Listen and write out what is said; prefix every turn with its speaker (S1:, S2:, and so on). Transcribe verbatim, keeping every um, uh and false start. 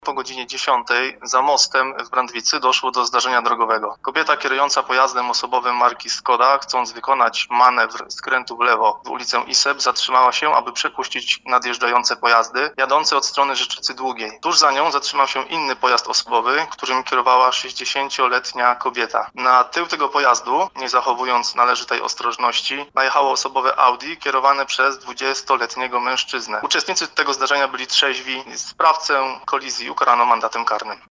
S1: Po godzinie dziesiątej za mostem w Brandwicy doszło do zdarzenia drogowego. Kobieta kierująca pojazdem osobowym marki Skoda, chcąc wykonać manewr skrętu w lewo w ulicę Iseb, zatrzymała się, aby przepuścić nadjeżdżające pojazdy jadące od strony Rzeczycy Długiej. Tuż za nią zatrzymał się inny pojazd osobowy, którym kierowała sześćdziesięcioletnia kobieta. Na tył tego pojazdu, nie zachowując należytej ostrożności, najechało osobowe Audi kierowane przez dwudziestoletniego mężczyznę. Uczestnicy tego zdarzenia byli trzeźwi. Sprawcę kolizji ukarano mandatem karnym.